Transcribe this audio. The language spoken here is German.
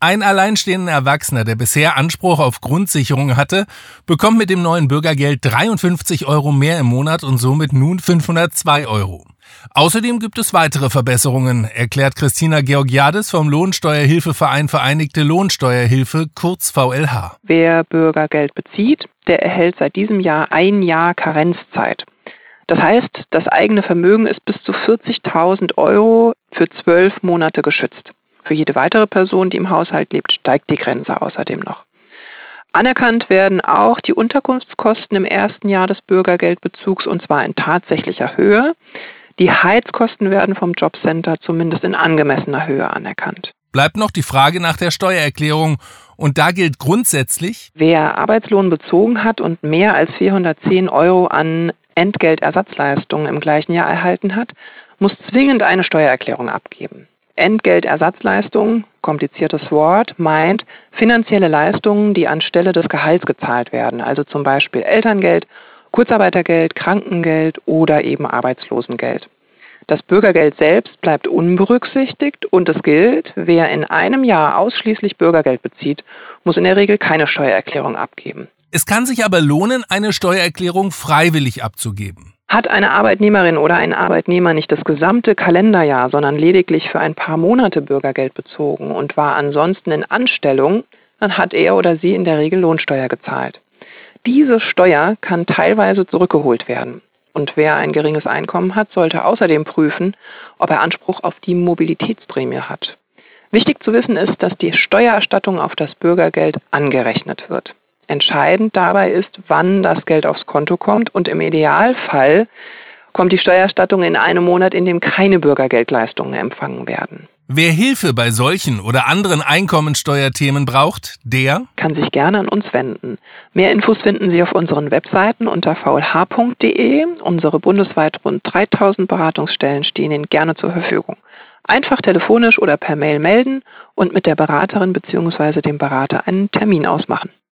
Ein alleinstehender Erwachsener, der bisher Anspruch auf Grundsicherung hatte, bekommt mit dem neuen Bürgergeld 53 € mehr im Monat und somit nun 502 €. Außerdem gibt es weitere Verbesserungen, erklärt Christina Georgiades vom Lohnsteuerhilfeverein Vereinigte Lohnsteuerhilfe, kurz VLH. Wer Bürgergeld bezieht, der erhält seit diesem Jahr 1 Jahr Karenzzeit. Das heißt, das eigene Vermögen ist bis zu 40.000 € für 12 Monate geschützt. Für jede weitere Person, die im Haushalt lebt, steigt die Grenze außerdem noch. Anerkannt werden auch die Unterkunftskosten im ersten Jahr des Bürgergeldbezugs, und zwar in tatsächlicher Höhe. Die Heizkosten werden vom Jobcenter zumindest in angemessener Höhe anerkannt. Bleibt noch die Frage nach der Steuererklärung. Und da gilt grundsätzlich: Wer Arbeitslohn bezogen hat und mehr als 410 € an Entgeltersatzleistungen im gleichen Jahr erhalten hat, muss zwingend eine Steuererklärung abgeben. Entgeltersatzleistung, kompliziertes Wort, meint finanzielle Leistungen, die anstelle des Gehalts gezahlt werden, also zum Beispiel Elterngeld, Kurzarbeitergeld, Krankengeld oder eben Arbeitslosengeld. Das Bürgergeld selbst bleibt unberücksichtigt und es gilt, wer in einem Jahr ausschließlich Bürgergeld bezieht, muss in der Regel keine Steuererklärung abgeben. Es kann sich aber lohnen, eine Steuererklärung freiwillig abzugeben. Hat eine Arbeitnehmerin oder ein Arbeitnehmer nicht das gesamte Kalenderjahr, sondern lediglich für ein paar Monate Bürgergeld bezogen und war ansonsten in Anstellung, dann hat er oder sie in der Regel Lohnsteuer gezahlt. Diese Steuer kann teilweise zurückgeholt werden. Und wer ein geringes Einkommen hat, sollte außerdem prüfen, ob er Anspruch auf die Mobilitätsprämie hat. Wichtig zu wissen ist, dass die Steuererstattung auf das Bürgergeld angerechnet wird. Entscheidend dabei ist, wann das Geld aufs Konto kommt, und im Idealfall kommt die Steuererstattung in einem Monat, in dem keine Bürgergeldleistungen empfangen werden. Wer Hilfe bei solchen oder anderen Einkommensteuerthemen braucht, der kann sich gerne an uns wenden. Mehr Infos finden Sie auf unseren Webseiten unter vlh.de. Unsere bundesweit rund 3000 Beratungsstellen stehen Ihnen gerne zur Verfügung. Einfach telefonisch oder per Mail melden und mit der Beraterin bzw. dem Berater einen Termin ausmachen.